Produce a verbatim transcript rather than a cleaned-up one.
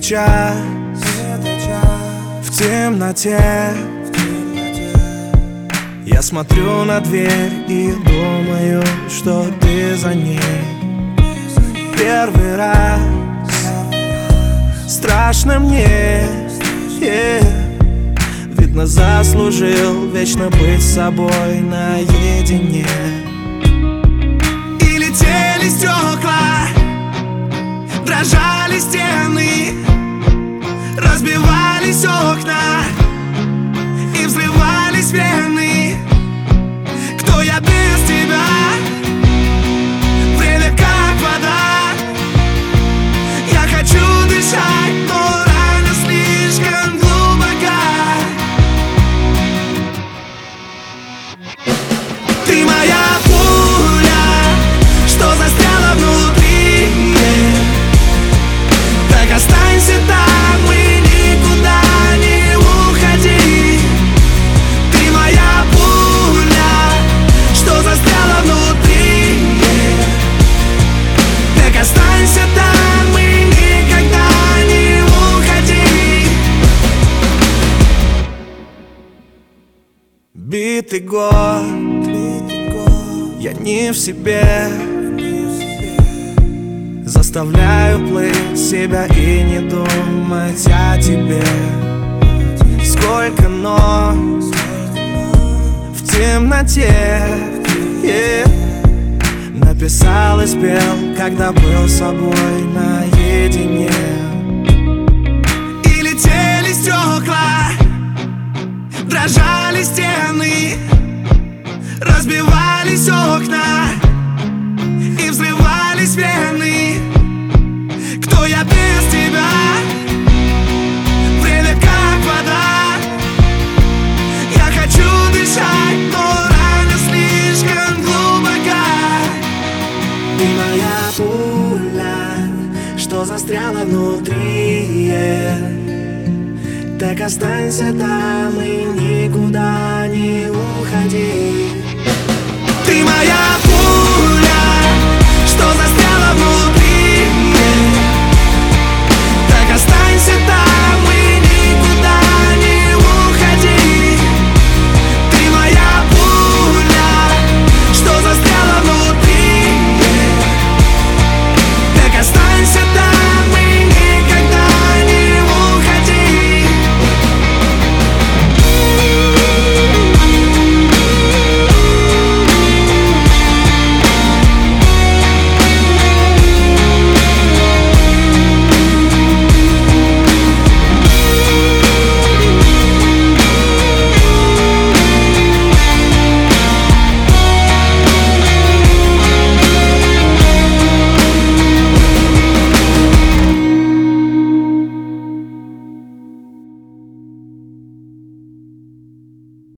час в темноте я смотрю на дверь и думаю, что ты за ней. Первый раз страшно мне, yeah. Видно, заслужил вечно быть с собой наедине. И летели стекла, дрожали стены, разбивались окна и взрывались вены. Кто я без тебя? Время как вода. Я хочу дышать, но рана слишком глубока. Ты моя пуля, что застряла внутри. Так останься там и никуда не уходи. Ты моя пуля, что застряла внутри. Так останься там и никогда не уходи. Битый год, я не в себе, заставляю плыть себя и не думать о тебе. Сколько ног в темноте, yeah. Написал и спел, когда был с собой наедине. И летели стекла, дрожали стены, разбивались окна и взрывались вены. Кто я без тебя? Время как вода. Я хочу дышать, но рана слишком глубока. Ты моя пуля, что застряла внутри, yeah. Так останься там и никуда